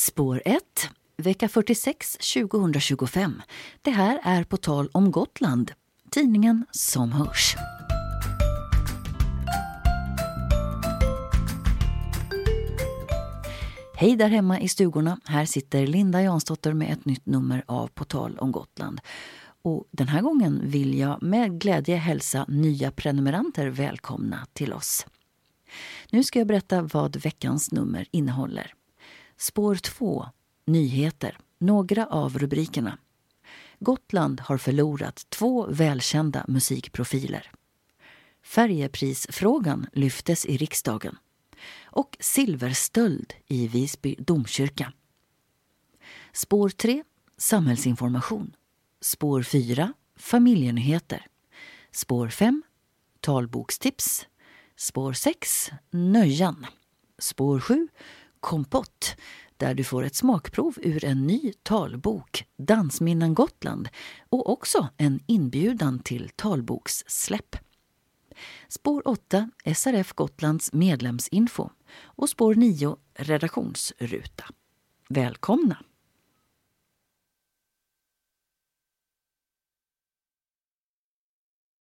Spår 1, vecka 46 2025. Det här är På tal om Gotland, tidningen som hörs. Hej där hemma i stugorna, här sitter Linda Jansdotter med ett nytt nummer av På tal om Gotland. Och den här gången vill jag med glädje hälsa nya prenumeranter välkomna till oss. Nu ska jag berätta vad veckans nummer innehåller. Spår 2, nyheter, några av rubrikerna. Gotland har förlorat 2 välkända musikprofiler. Färjeprisfrågan lyftes i riksdagen. Och silverstöld i Visby domkyrka. Spår 3, samhällsinformation. Spår 4, familjenyheter. Spår 5, talbokstips. Spår 6, nöjan. Spår 7, kompott, där du får ett smakprov ur en ny talbok, Dansminnen Gotland, och också en inbjudan till talbokssläpp. Spår 8, SRF Gotlands medlemsinfo, och spår 9, redaktionsruta. Välkomna!